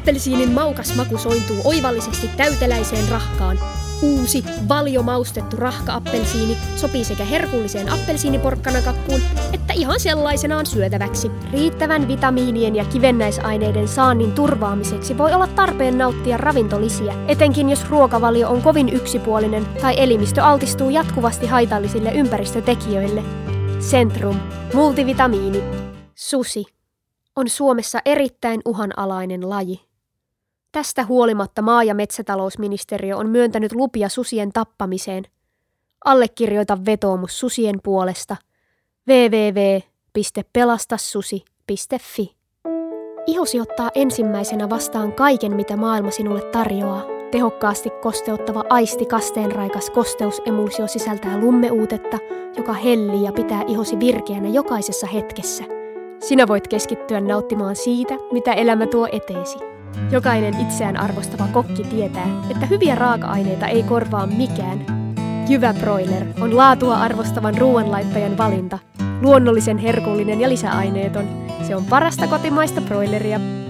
Appelsiinin maukas maku sointuu oivallisesti täyteläiseen rahkaan. Uusi, valiomaustettu rahka-appelsiini sopii sekä herkulliseen appelsiiniporkkanakakkuun että ihan sellaisenaan syötäväksi. Riittävän vitamiinien ja kivennäisaineiden saannin turvaamiseksi voi olla tarpeen nauttia ravintolisiä, etenkin jos ruokavalio on kovin yksipuolinen tai elimistö altistuu jatkuvasti haitallisille ympäristötekijöille. Centrum, multivitamiini. Susi on Suomessa erittäin uhanalainen laji. Tästä huolimatta maa- ja metsätalousministeriö on myöntänyt lupia susien tappamiseen. Allekirjoita vetoomus susien puolesta. www.pelastassusi.fi. Ihosi ottaa ensimmäisenä vastaan kaiken, mitä maailma sinulle tarjoaa. Tehokkaasti kosteuttava aistikasteenraikas kosteusemulsio sisältää lummeuutetta, joka hellii ja pitää ihosi virkeänä jokaisessa hetkessä. Sinä voit keskittyä nauttimaan siitä, mitä elämä tuo eteesi. Jokainen itseään arvostava kokki tietää, että hyviä raaka-aineita ei korvaa mikään. Jyvä Broiler on laatua arvostavan ruoanlaittajan valinta. Luonnollisen herkullinen ja lisäaineeton. Se on parasta kotimaista broileria.